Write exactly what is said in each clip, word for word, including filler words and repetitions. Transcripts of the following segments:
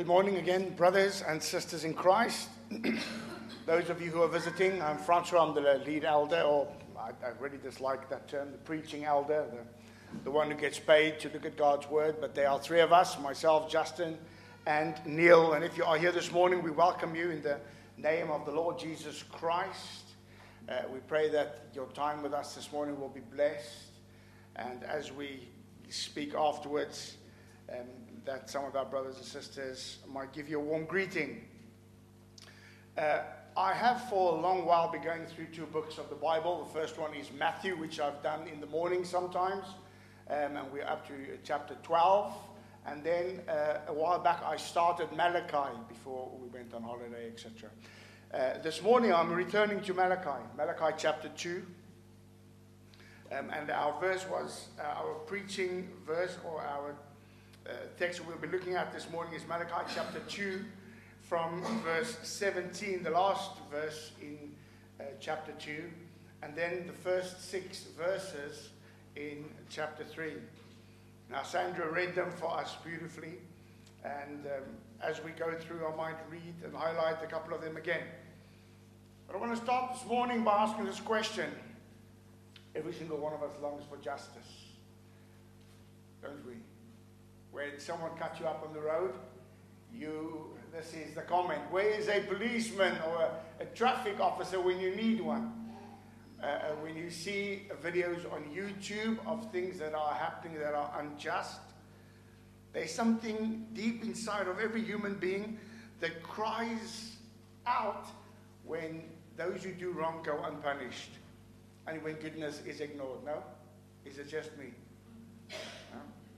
Good morning again, brothers and sisters in Christ. Those of you who are visiting, I'm Francois, I'm the lead elder, or I, I really dislike that term, the preaching elder, the, the one who gets paid to look at God's word. But there are three of us, myself, Justin, and Neil. And if you are here this morning, we welcome you in the name of the Lord Jesus Christ. Uh, we pray that your time with us this morning will be blessed. And as we speak afterwards, um, that some of our brothers and sisters might give you a warm greeting. Uh, I have for a long while been going through two books of the Bible. The first one is Matthew, which I've done in the morning sometimes, um, and we're up to chapter twelve. And then uh, a while back I started Malachi before we went on holiday, et cetera. Uh, this morning I'm returning to Malachi, Malachi chapter two. Um, and our verse was, uh, our preaching verse or our Uh, text we'll be looking at this morning is Malachi chapter two from verse seventeen, the last verse in uh, chapter two, and then the first six verses in chapter three. Now Sandra read them for us beautifully, and um, as we go through I might read and highlight a couple of them again. But I want to start this morning by asking this question. Every single one of us longs for justice, don't we? When someone cuts you up on the road, you, this is the comment, where is a policeman or a, a traffic officer when you need one? Uh, when you see videos on YouTube of things that are happening that are unjust, there's something deep inside of every human being that cries out when those who do wrong go unpunished and when goodness is ignored. No? Is it just me? No?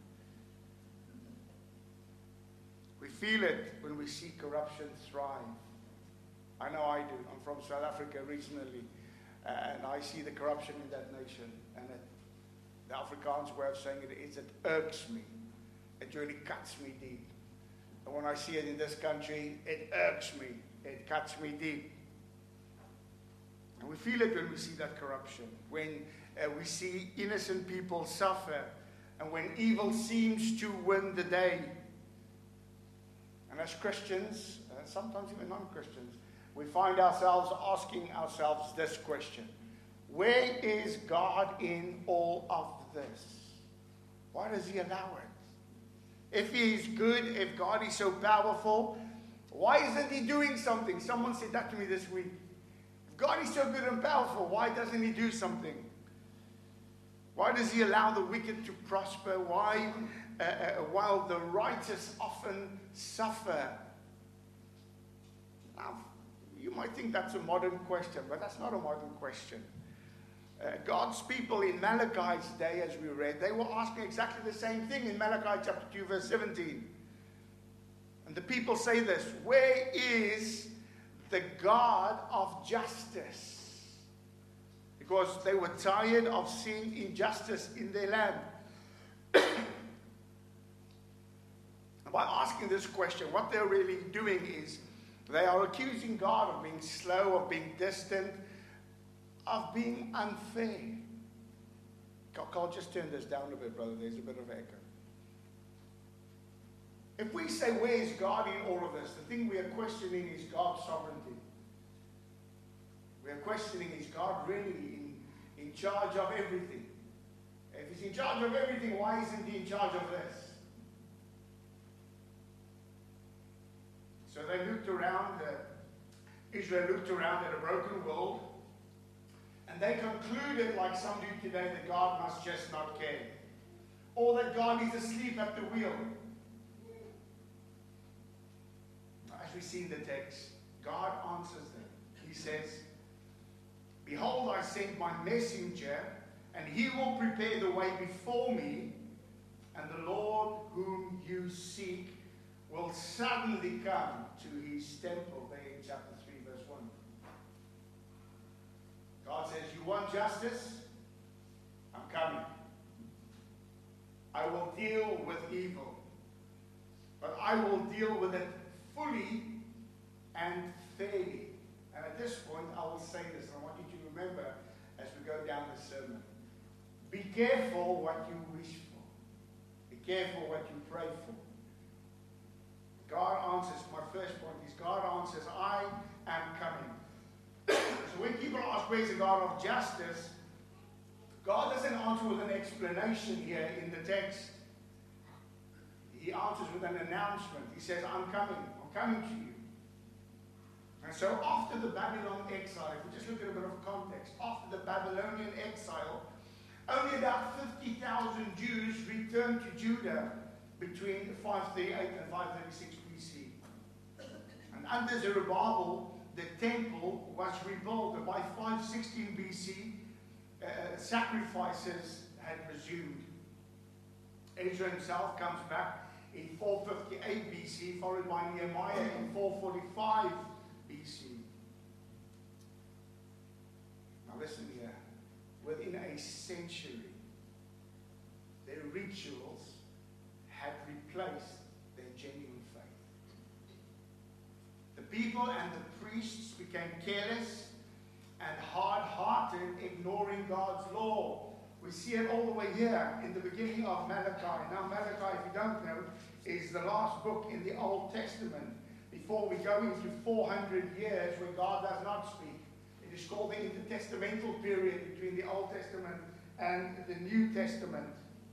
We feel it when we see corruption thrive. I know I do. I'm from South Africa originally, and I see the corruption in that nation. And it, the Afrikaans way of saying it is, it irks me. It really cuts me deep. And when I see it in this country, it irks me. It cuts me deep. And we feel it when we see that corruption, when uh, we see innocent people suffer, and when evil seems to win the day. And as Christians, and sometimes even non-Christians, we find ourselves asking ourselves this question. Where is God in all of this? Why does he allow it? If he is good, if God is so powerful, why isn't he doing something? Someone said that to me this week. If God is so good and powerful, why doesn't he do something? Why does he allow the wicked to prosper? Why, uh, uh, while the righteous often suffer? Now, you might think that's a modern question, but that's not a modern question. Uh, God's people in Malachi's day, as we read, they were asking exactly the same thing in Malachi chapter two, verse seventeen. And the people say this, where is the God of justice? Because they were tired of seeing injustice in their land. By asking this question, what they're really doing is they are accusing God of being slow, of being distant, of being unfair. Carl, just turn this down a bit, brother. There's a bit of echo. If we say, where is God in all of this? The thing we are questioning is God's sovereignty. We are questioning, is God really in, in charge of everything? If he's in charge of everything, why isn't he in charge of this? So they looked around, uh, Israel looked around at a broken world, and they concluded, like some do today, that God must just not care. Or that God is asleep at the wheel. As we see in the text, God answers them. He says, behold, I send my messenger, and he will prepare the way before me, and the Lord whom you seek will suddenly come to his temple. There in chapter three, verse one. God says, you want justice? I'm coming. I will deal with evil, but I will deal with it fully and fairly. And at this point, I will say this, and I want you to remember as we go down the sermon. Be careful what you wish for. Be careful what you pray for. God answers, my first point is God answers, I am coming. So when people ask, where's the God of justice? God doesn't answer with an explanation here in the text. He answers with an announcement. He says, I'm coming. I'm coming to you. And so after the Babylon exile, if we just look at a bit of context, after the Babylonian exile, only about fifty thousand Jews returned to Judah between five thirty-eight and five thirty-six B C. And under Zerubbabel, the temple was rebuilt. And by five sixteen B C, uh, sacrifices had resumed. Ezra himself comes back in four fifty-eight B C, followed by Nehemiah in four forty-five B C. Now listen here. Within a century, their rituals had replaced their genuine faith. The people and the priests became careless and hard-hearted, ignoring God's law. We see it all the way here in the beginning of Malachi. Now Malachi, if you don't know, is the last book in the Old Testament before we go into four hundred years where God does not speak. It is called the intertestamental period between the Old Testament and the New Testament.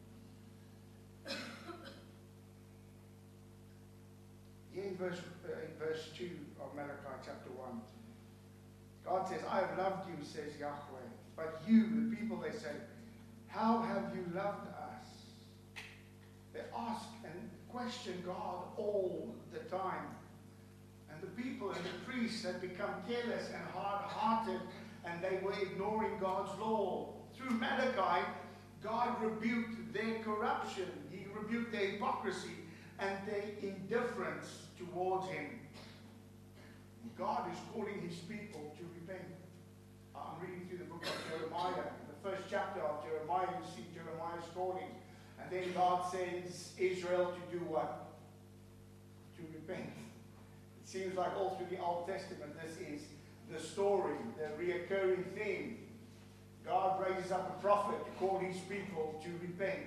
Here in verse, uh, in verse two of Malachi chapter one, God says, I have loved you, says Yahweh. But you, the people, they say, how have you loved us? They ask and question God all the time. And the people and the priests had become careless and hard-hearted, and they were ignoring God's law. Through Malachi, God rebuked their corruption. He rebuked their hypocrisy and their indifference towards him. God is calling his people to repent. I'm reading through the book of Jeremiah. In the first chapter of Jeremiah, you see Jeremiah's calling. And then God sends Israel to do what? To repent. It seems like all through the Old Testament, this is the story, the reoccurring theme. God raises up a prophet to call his people to repent.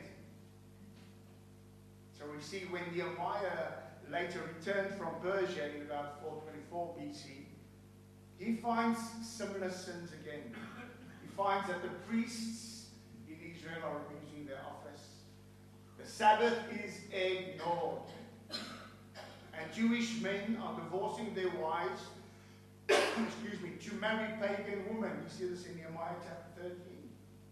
So we see when Nehemiah later returned from Persia in about four twenty-four B C, he finds similar sins again. He finds that the priests in Israel are abusing their office. The Sabbath is ignored. And Jewish men are divorcing their wives, excuse me, to marry pagan women. You see this in Nehemiah chapter thirteen.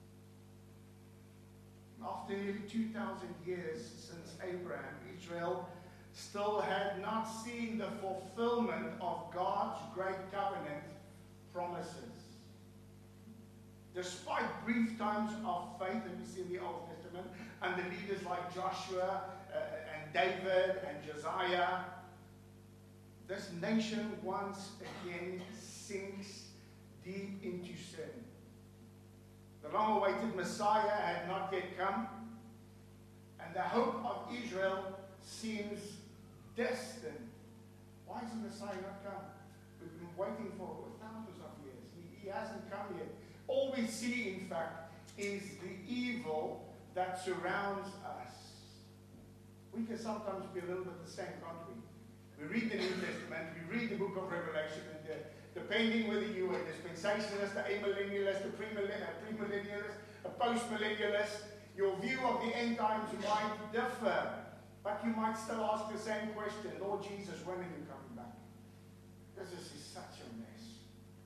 After nearly two thousand years since Abraham, Israel still had not seen the fulfillment of God's great covenant promises. Despite brief times of faith that we see in the Old Testament, under leaders like Joshua uh, and David and Josiah, this nation once again sinks deep into sin. The long-awaited Messiah had not yet come, and the hope of Israel seems destined. Why has the Messiah not come? We've been waiting for thousands of years. He, he hasn't come yet. All we see, in fact, is the evil that surrounds us. We can sometimes be a little bit the same, can't we? We read the New Testament, we read the book of Revelation, and uh, depending whether you are a dispensationalist, a amillennialist, a premillennialist, a postmillennialist, your view of the end times might differ. But you might still ask the same question, Lord Jesus, when are you coming back? Because this is such a mess.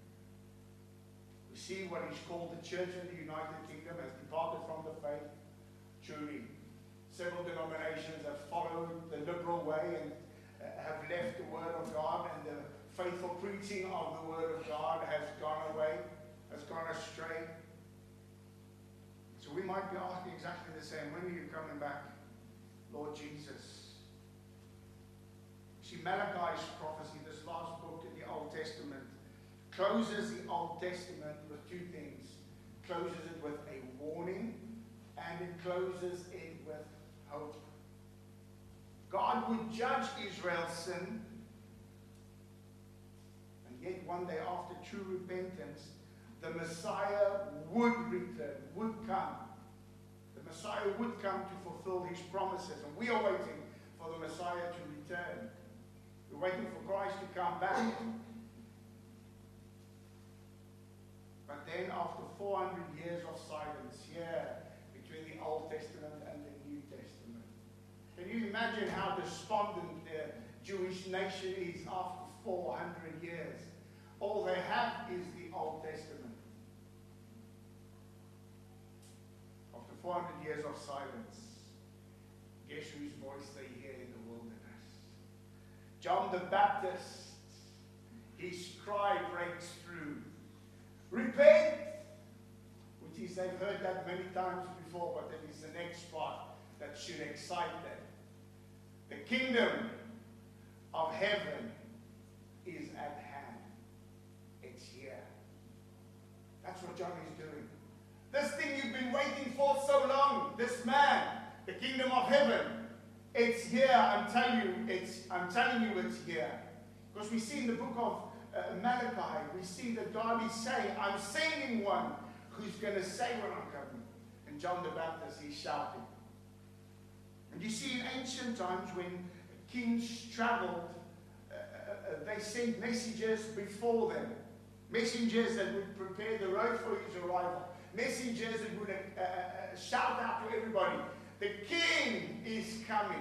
We see what is called the Church in the United Kingdom has departed from the faith. Truly, several denominations have followed the liberal way and uh, have left the Word of God, and the faithful preaching of the Word of God has gone away, has gone astray. So we might be asking exactly the same, when are you coming back, Lord Jesus? See, Malachi's prophecy, this last book in the Old Testament, closes the Old Testament with two things. Closes it with a warning, and it closes it with hope. God would judge Israel's sin, and yet one day after true repentance, the Messiah would return, would come. The Messiah would come to fulfill his promises, and we are waiting for the Messiah to return. waiting for Christ to come back. But then after four hundred years of silence here between the Old Testament and the New Testament, can you imagine how despondent the Jewish nation is after four hundred years? All they have is the Old Testament. After four hundred years of silence, guess whose voice they hear in the wilderness? John the Baptist. His cry breaks through. Repent! Which is, they've heard that many times before, but it is the next part that should excite them. The kingdom of heaven is at hand. It's here. That's what John is doing. This thing you've been waiting for so long, this man, the kingdom of heaven, it's here. I'm telling you, it's, I'm telling you it's here. Because we see in the book of uh, Malachi, we see that God is saying, I'm sending one who's going to say when I'm coming. And John the Baptist, he's shouting. And you see in ancient times when kings traveled, uh, uh, they sent messengers before them. Messengers that would prepare the road for his arrival. Messengers that would uh, uh, shout out to everybody, the king is coming.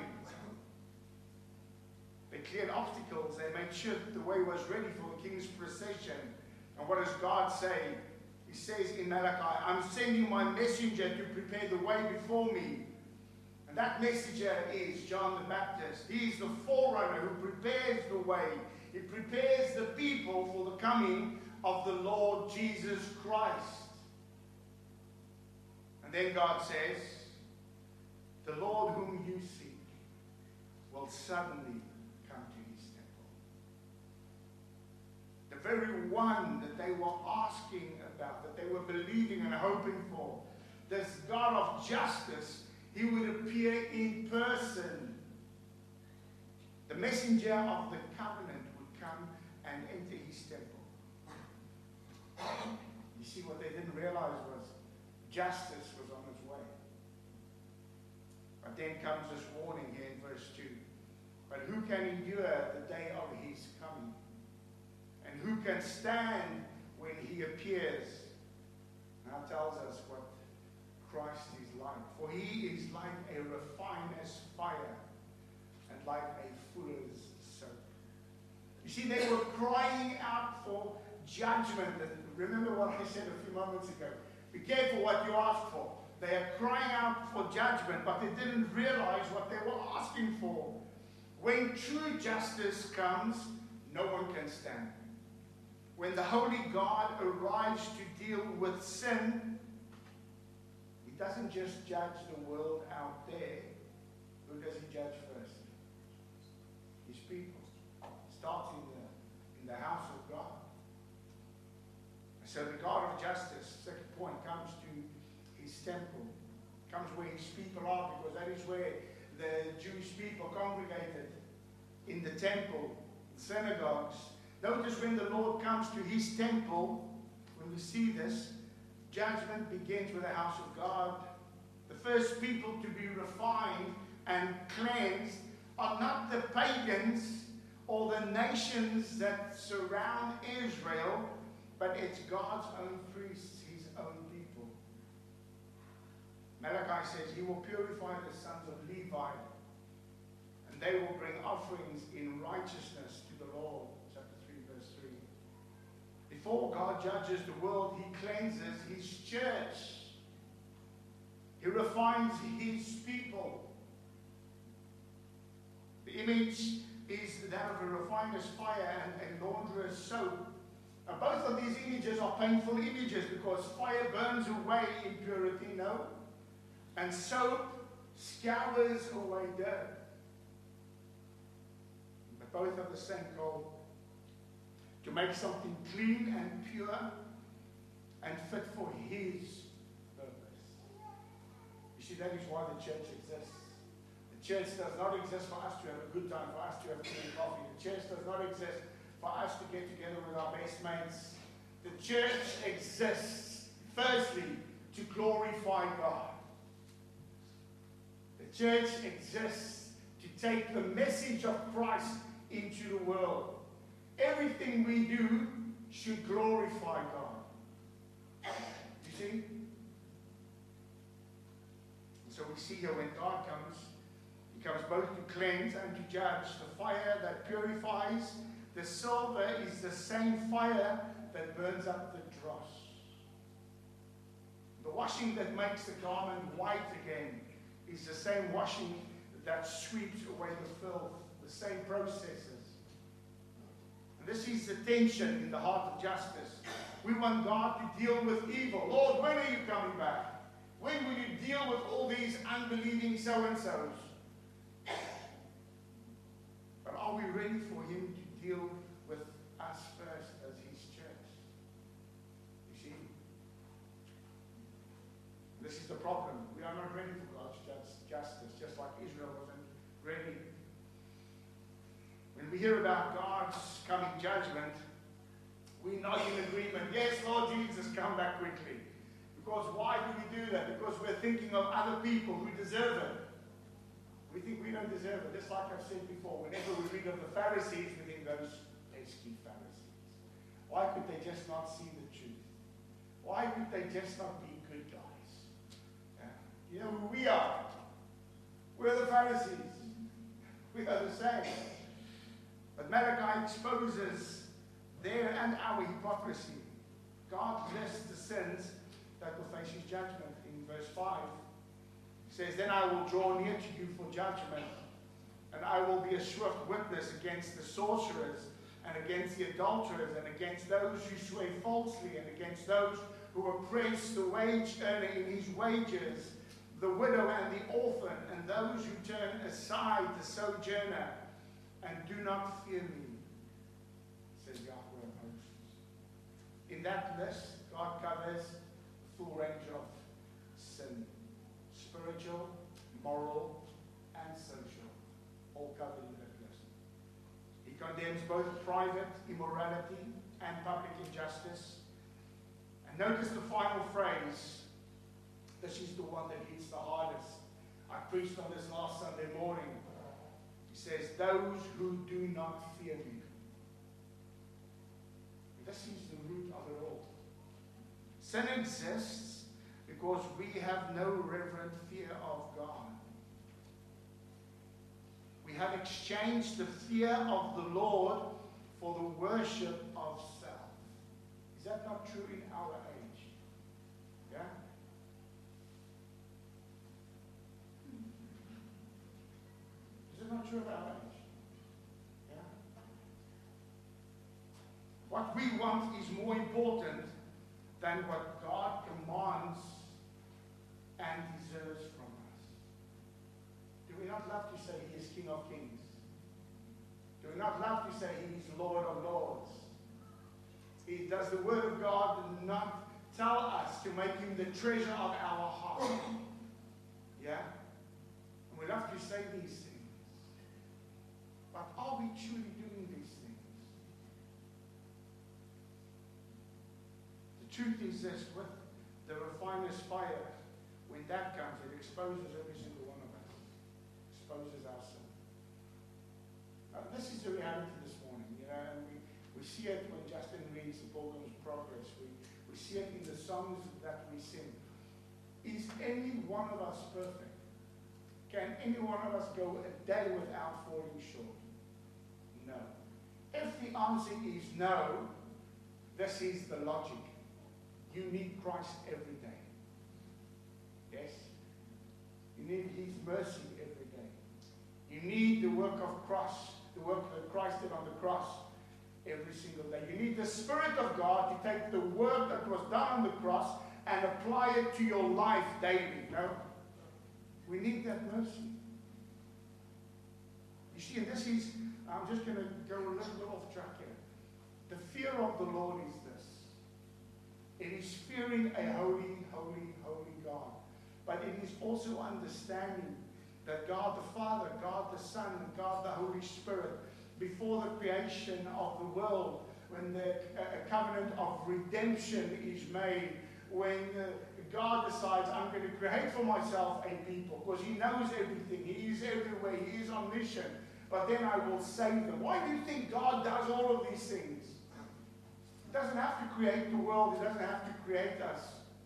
They cleared obstacles. They made sure that the way was ready for the king's procession. And what does God say? He says in Malachi, I'm sending my messenger to prepare the way before me. And that messenger is John the Baptist. He is the forerunner who prepares the way. He prepares the people for the coming of the Lord Jesus Christ. And then God says, the Lord whom you seek will suddenly come to his temple. The very one that they were asking about, that they were believing and hoping for, this God of justice, he would appear in person. The messenger of the covenant would come and enter his temple. You see, what they didn't realize was justice was on its way. But then comes this warning here in verse two. But who can endure the day of his coming? And who can stand when he appears? Now tells us what Christ is like. For he is like a refiner's fire and like a fuller's soap. You see, they were crying out for judgment. And remember what I said a few moments ago. Be careful what you ask for. They are crying out for judgment, but they didn't realize what they were asking for. When true justice comes, no one can stand. When the Holy God arrives to deal with sin, he doesn't just judge the world out there. Who does he judge first? His people. Starts in the, in the house of God. So the God of justice, second point, comes to his temple. Comes where his people are, because that is where the Jewish people congregated, in the temple, the synagogues. Notice when the Lord comes to his temple, when we see this, judgment begins with the house of God. The first people to be refined and cleansed are not the pagans or the nations that surround Israel, but it's God's own priests, his own people. Malachi says he will purify the sons of Levi, and they will bring offerings in righteousness to the Lord. Chapter three, verse three. Before God judges the world, he cleanses his church. He refines his people. The image is that of a refiner's fire and a launderer's soap. Now, both of these images are painful images because fire burns away impurity, no? And soap scours away dirt. But both are the same goal. To make something clean and pure and fit for his purpose. You see, that is why the church exists. The church does not exist for us to have a good time, for us to have tea and coffee. The church does not exist for us to get together with our best mates. The church exists, firstly, to glorify God. The church exists to take the message of Christ into the world. Everything we do should glorify God. You see? So we see here when God comes, He comes both to cleanse and to judge. The fire that purifies, the silver is the same fire that burns up the dross. The washing that makes the garment white again is the same washing that sweeps away the filth, the same processes. And this is the tension in the heart of justice. We want God to deal with evil. Lord, when are you coming back? When will you deal with all these unbelieving so-and-sos? But are we ready for Him to deal with us first as His church? You see? This is the problem. We are not ready for God's justice, just like Israel wasn't ready. When we hear about God's coming judgment, we nod in agreement. Yes, Lord Jesus, come back quickly. Because why do we do that? Because we're thinking of other people who deserve it. We think we don't deserve it. Just like I've said before, whenever we read of the Pharisees, we think those pesky Pharisees. Why could they just not see the truth? Why could they just not be good guys? Yeah. You know who we are? We're the Pharisees. We are the same. But Malachi exposes their and our hypocrisy. God lists the sins that will face His judgment. In verse five, He says, "Then I will draw near to you for judgment, and I will be a swift witness against the sorcerers, and against the adulterers, and against those who swear falsely, and against those who oppress the wage earner in his wages, the widow and the orphan, and those who turn aside the sojourner, and do not fear me," says Yahweh of hosts. In that list, God covers the full range of sin. Spiritual, moral, and social. All covered in that list. He condemns both private immorality and public injustice. And notice the final phrase. This is the one that hits the hardest. I preached on this last Sunday morning. He says, "Those who do not fear me." This is the root of it all. Sin exists because we have no reverent fear of God. We have exchanged the fear of the Lord for the worship of self. Is that not true in our age? Yeah? Is it not true of our age? Yeah? What we want is more important than what God commands and deserves from us. Do we not love to say He is King of Kings? Do we not love to say He is Lord of Lords? He, does the Word of God not tell us to make Him the treasure of our heart? Yeah? And we love to say these things. But are we truly doing these things? The truth is this, with the refiner's fire, when that comes, it exposes every single one of us. Exposes our sin. Now, this is the reality this morning, you know, and we, we see it when Justin reads the Pilgrim's Progress. We, we see it in the songs that we sing. Is any one of us perfect? Can any one of us go a day without falling short? No. If the answer is no, this is the logic. You need Christ every day. Yes? You need His mercy every day. You need the work of cross, the work that Christ did on the cross every single day. You need the Spirit of God to take the work that was done on the cross and apply it to your life daily. No? We need that mercy. You see, and this is, I'm just going to go a little bit off track here. The fear of the Lord is this. It is fearing a holy, holy, holy God. But it is also understanding that God the Father, God the Son, and God the Holy Spirit, before the creation of the world, when the uh, covenant of redemption is made, when uh, God decides, I'm going to create for myself a people, because He knows everything, He is everywhere, He is omniscient. but then I will save them. Why do you think God does all of these things? He doesn't have to create the world. He doesn't have to create us.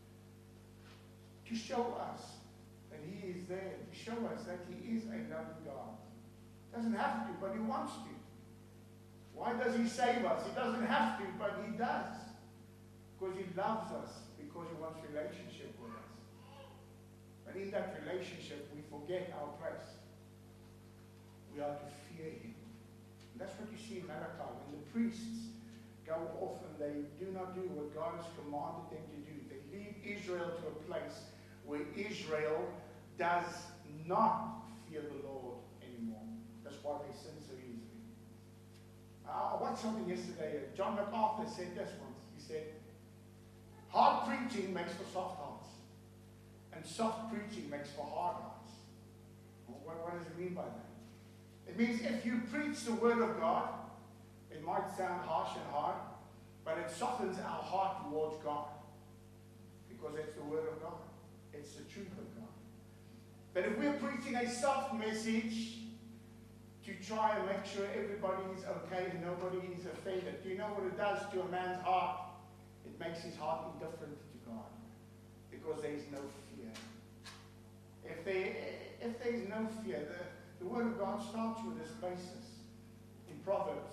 To show us that He is there. To show us that He is a loving God. Doesn't have to, but He wants to. Why does He save us? He doesn't have to, but He does. Because He loves us. Because He wants relationship with us. But in that relationship, we forget our place. We are to fear Him. And that's what you see in Malachi. When the priests go off and they do not do what God has commanded them to do, they lead Israel to a place where Israel does not fear the Lord anymore. That's why they sin so easily. Uh, I watched something yesterday. John MacArthur said this once. He said, hard preaching makes for soft hearts. And soft preaching makes for hard hearts. Well, what, what does it mean by that? It means if you preach the Word of God, it might sound harsh and hard, but it softens our heart towards God. Because it's the Word of God. It's the truth of God. But if we're preaching a soft message to try and make sure everybody is okay and nobody is offended, do you know what it does to a man's heart? It makes his heart indifferent to God. Because there is no fear. If there, if there is no fear, the, the Word of God starts with this basis in Proverbs.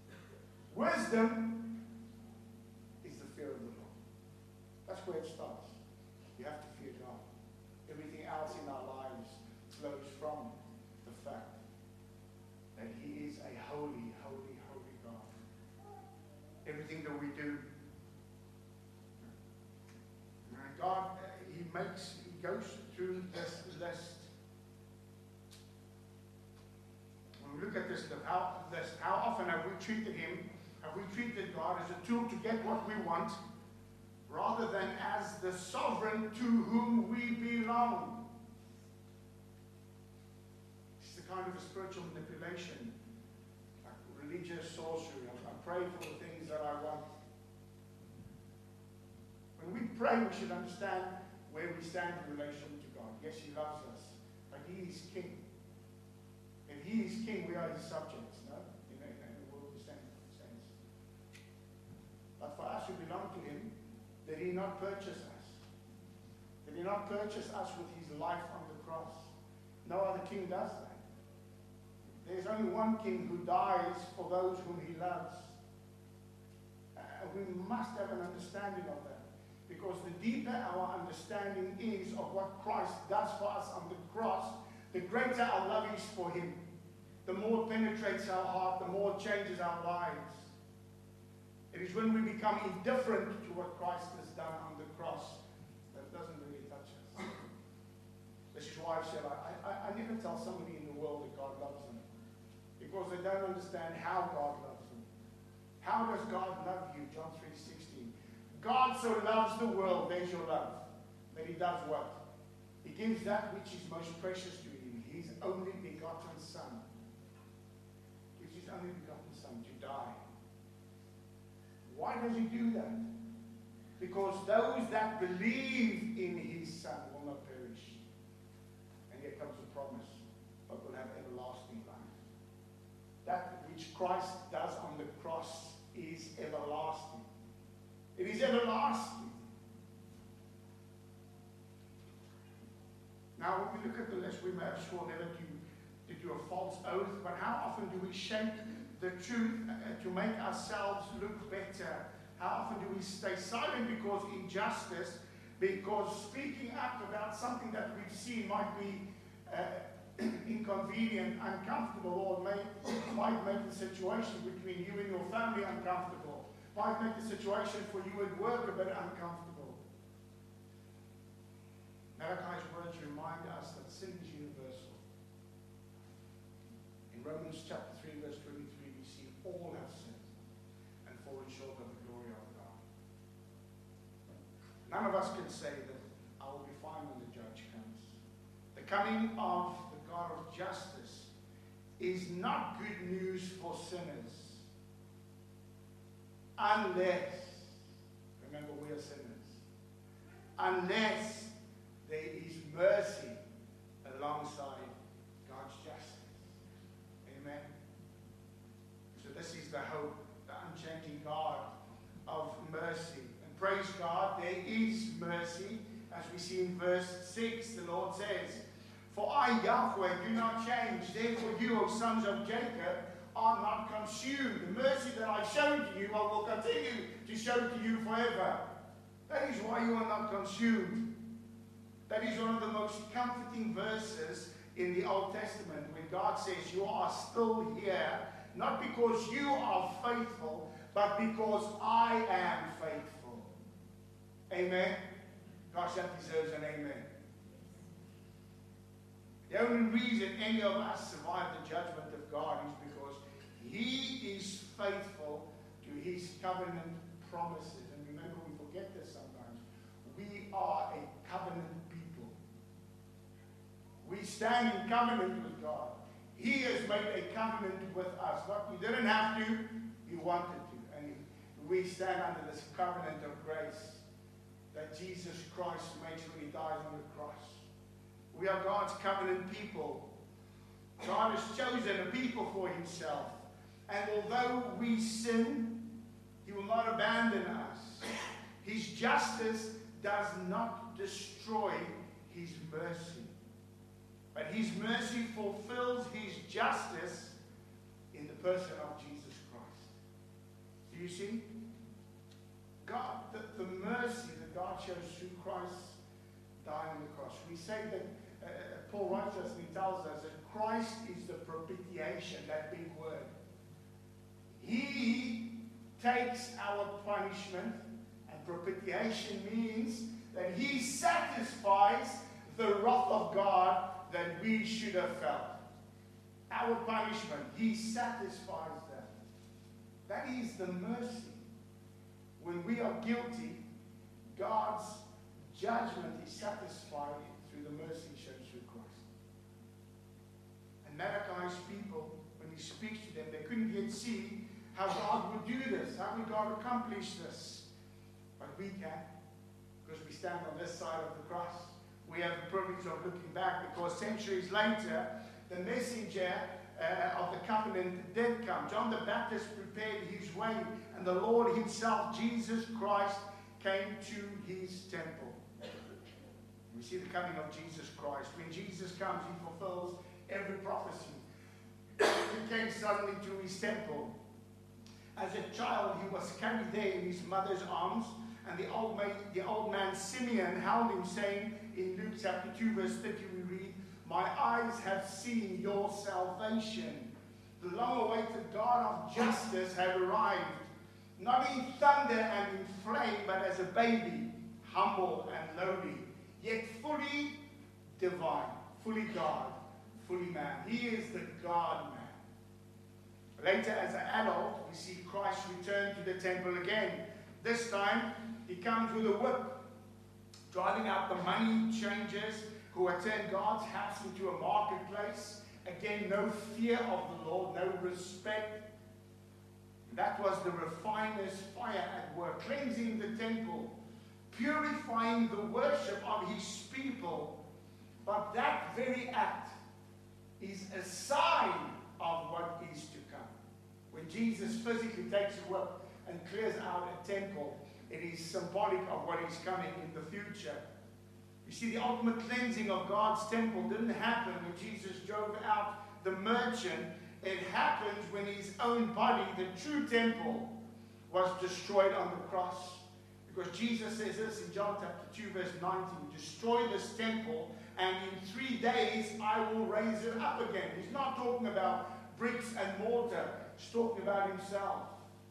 Wisdom is the fear of the Lord. That's where it starts. You have to fear God. Everything else in our lives flows from the fact that He is a holy, holy, holy God. Everything that we do, God, He makes, He goes through this list. When we look at this list, how, list, how often have we treated Him, have we treated God as a tool to get what we want, rather than as the sovereign to whom we belong? It's the kind of a spiritual manipulation, like religious sorcery. I pray for the things that I want. When we pray, we should understand where we stand in relation to God. Yes, He loves us, but He is King. If He is King, we are His subjects, no? In a, in a worldly sense. But for us who belong to Him, did He not purchase us? Did He not purchase us with His life on the cross? No other king does that. There's only one King who dies for those whom He loves. Uh, we must have an understanding of that. Because the deeper our understanding is of what Christ does for us on the cross, the greater our love is for Him. The more it penetrates our heart, the more it changes our lives. It is when we become indifferent to what Christ has done on the cross that it doesn't really touch us. This is why I've said I, I, I never tell somebody in the world that God loves them. Because they don't understand how God loves them. How does God love you? John three sixteen. God so loves the world, there's your love, that He does what? He gives that which is most precious to Him, His only begotten Son. He gives His only begotten Son to die. Why does He do that? Because those that believe in His Son will not perish. And here comes the promise, but will have everlasting life. That which Christ does on the cross is everlasting. It is everlasting. Now, when we look at the list, we may have sworn never to, to do a false oath, but how often do we shape the truth uh, to make ourselves look better? How often do we stay silent because injustice, because speaking up about something that we've seen might be uh, inconvenient, uncomfortable, or may, might make the situation between you and your family uncomfortable, might make the situation for you at work a bit uncomfortable. Malachi's words remind us that sin is universal. In Romans chapter three, verse twenty-three, we see all have sinned and fallen short of the glory of God. None of us can say that I will be fine when the judge comes. The coming of the God of justice is not good news for sinners. Unless, remember we are sinners, unless there is mercy alongside God's justice. Amen. is the hope, the unchanging God of mercy. And praise God, there is mercy. As we see in verse six, the Lord says, "For I, Yahweh, do not change. Therefore you, O sons of Jacob, are not consumed. The mercy that I showed to you, I will continue to show to you forever." That is why you are not consumed. That is one of the most comforting verses in the Old Testament, when God says you are still here, not because you are faithful, but because I am faithful. Amen. Gosh, that deserves an amen. The only reason any of us survive the judgment of God is because He is faithful to His covenant promises. And remember, we forget this sometimes. We are a covenant people. We stand in covenant with God. He has made a covenant with us. Not, He didn't have to, He wanted to. And we stand under this covenant of grace that Jesus Christ makes when He dies on the cross. We are God's covenant people. God has chosen a people for Himself. And although we sin, He will not abandon us. His justice does not destroy His mercy. But His mercy fulfills His justice in the person of Jesus Christ. Do you see? God, the, the mercy that God shows through Christ dying on the cross. We say that, uh, Paul writes us and he tells us that Christ is the propitiation, that big word. He takes our punishment, and propitiation means that He satisfies the wrath of God that we should have felt. Our punishment, He satisfies that. That is the mercy. When we are guilty, God's judgment is satisfied through the mercy He shows through Christ. And Malachi's people, when He speaks to them, they couldn't yet see how God would do this, how would God accomplish this. But we can, because we stand on this side of the cross. We have the privilege of looking back, because centuries later, the messenger uh, of the covenant did come. John the Baptist prepared his way, and the Lord Himself, Jesus Christ, came to His temple. We see the coming of Jesus Christ. When Jesus comes, He fulfills every prophecy. He came suddenly to His temple. As a child, He was carried there in His mother's arms, and the old man, the old man Simeon held Him, saying in Luke chapter two, verse thirty, we read, "My eyes have seen your salvation." The long-awaited God of justice had arrived, not in thunder and in flame, but as a baby, humble and lowly, yet fully divine, fully God, fully man. He is the God-man. Later, as an adult, we see Christ return to the temple again. This time, He comes with a whip, driving out the money changers who had turned God's house into a marketplace. Again, no fear of the Lord, no respect. That was the refiner's fire at work, cleansing the temple, purifying the worship of His people. But that very act is a sign of what is to come. When Jesus physically takes a whip and clears out a temple, it is symbolic of what is coming in the future. You see, the ultimate cleansing of God's temple didn't happen when Jesus drove out the merchant. It happened when His own body, the true temple, was destroyed on the cross. Because Jesus says this in John chapter two, verse nineteen, "Destroy this temple, and in three days I will raise it up again." He's not talking about bricks and mortar. He's talking about Himself.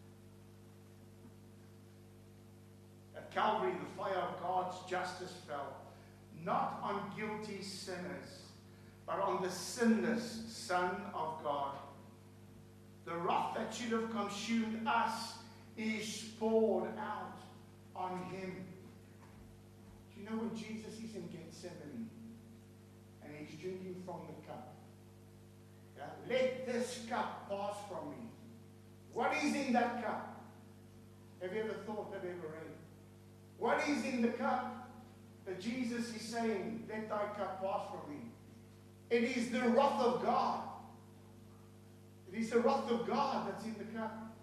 At Calvary, the fire of God's justice fell, not on guilty sinners, but on the sinless Son of God. The wrath that should have consumed us is poured out on Him. Do you know when Jesus is in Gethsemane and He's drinking from the cup? Yeah? Let this cup pass from me. What is in that cup? Have you ever thought, have you ever read? What is in the cup that Jesus is saying, let thy cup pass from me? It is the wrath of God. It is the wrath of God that's in the cup.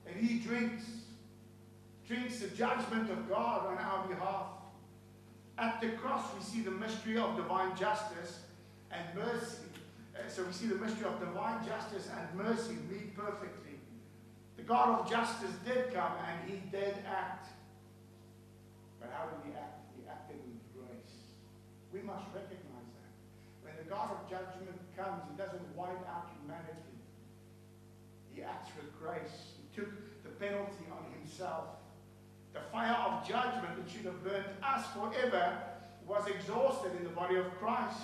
And he drinks, drinks the judgment of God on our behalf. At the cross, we see the mystery of divine justice and mercy. Uh, so we see the mystery of divine justice and mercy meet perfectly. The God of justice did come and he did act. But how did he act? He acted with grace. We must recognize that. When the God of judgment comes, he doesn't wipe out humanity. He acts with grace. He took the penalty on himself. The fire of judgment that should have burnt us forever was exhausted in the body of Christ.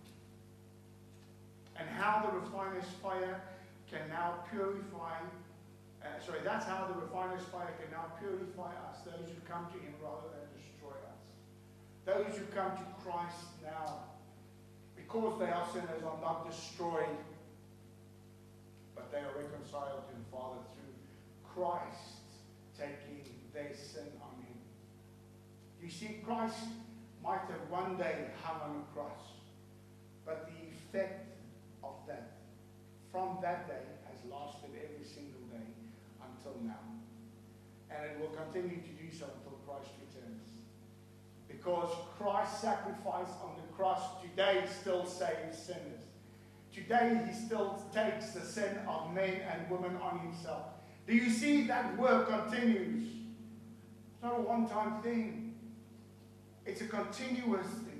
And how the refiner's fire can now purify, uh, sorry, that's how the refiner's fire can now purify us, those who come to him rather than destroy us. Those who come to Christ now, because they are sinners, are not destroyed, but they are reconciled to the Father through Christ taking their sin on him. You see, Christ might have one day hung on a cross, but the effect of that, from that day, has lasted every single day until now. And it will continue to do so until Christ returns. Because Christ's sacrifice on the cross today still saves sinners. Today he still takes the sin of men and women on himself. Do you see that work continues? It's not a one-time thing. It's a continuous thing.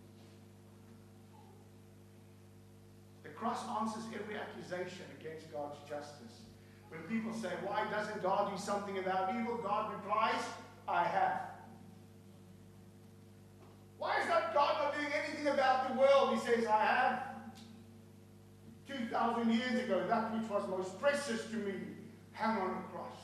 The cross answers every accusation against God's justice. When people say, why doesn't God do something about evil? God replies, I have. Why is that God not doing anything about the world? He says, I have. two thousand years ago, that which was most precious to me hung on a cross.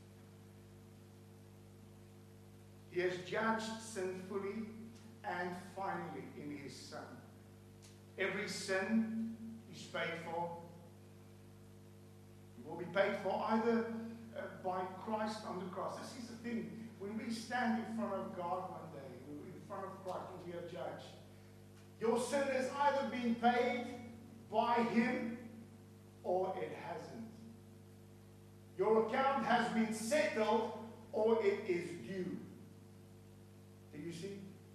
He has judged sin fully and finally in his Son. Every sin is paid for. It will be paid for either uh, by Christ on the cross. This is the thing. When we stand in front of God one day, in front of Christ, when we are judged, your sin has either been paid by him or it hasn't. Your account has been settled or it is due. Do you see?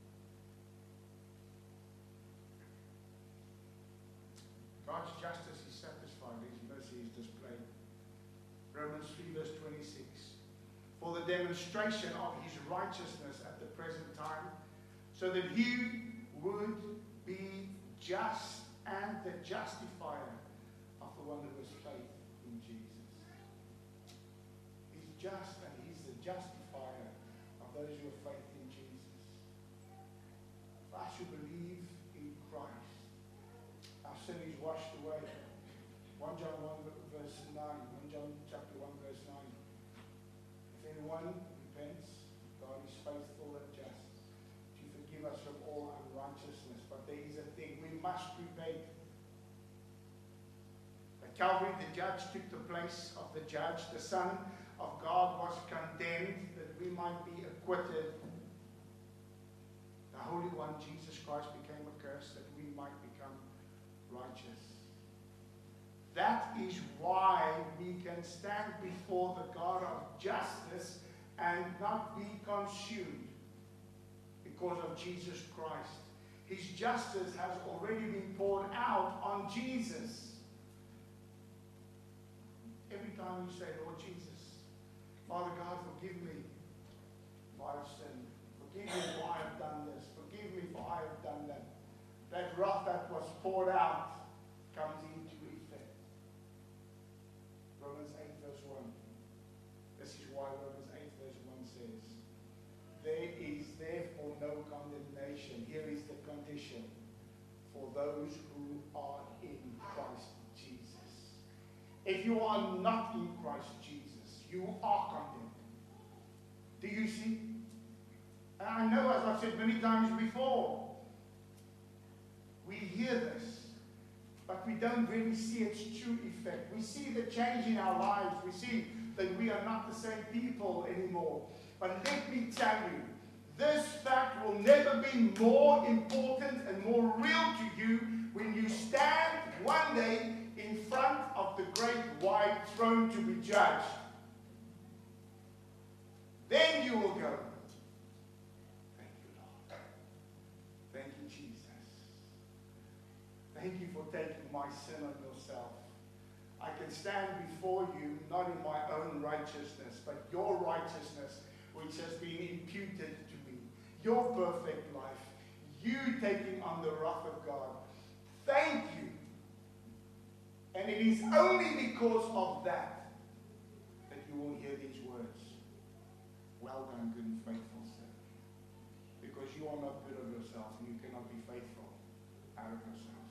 God's justice is satisfied, his mercy is displayed. Romans three verse twenty-six. For the demonstration of his righteousness at the present time, so that he would be just and the justifier of the one who has faith in Jesus. He's just and he's the justifier of those who have faith in Jesus. For us who believe in Christ, our sin is washed away. First John one verse nine. First John chapter one verse nine. If anyone repents, God is faithful and just to forgive us from all unrighteousness. But there is a thing, we must repent. At Calvary, the judge took the place of the judge. The Son of God was condemned that we might be acquitted. The Holy One, Jesus Christ, became a curse that we might become righteous. That is why we can stand before the God of justice and not be consumed, because of Jesus Christ. His justice has already been poured out on Jesus. Every time you say, Lord Jesus, Father God, forgive me for I have sinned. Forgive me for I have done this. Forgive me for I have done that. That wrath that was poured out comes into effect. Romans eight verse one. This is why Romans eight verse one says, there is therefore no condemnation. Here is the condition for those who are in Christ Jesus. If you are not in Christ Jesus, you are condemned. Do you see? And I know, as I've said many times before, we hear this, but we don't really see its true effect. We see the change in our lives. We see that we are not the same people anymore. But let me tell you, this fact will never be more important and more real to you when you stand one day in front of the great white throne to be judged. Then you will go. Thank you, Lord. Thank you, Jesus. Thank you for taking my sin on yourself. I can stand before you not in my own righteousness, but your righteousness which has been imputed to me. Your perfect life. You taking on the wrath of God. Thank you. And it is only because of that that you will hear these words. Well done, good and faithful servant. Because you are not good of yourself and you cannot be faithful out of yourself.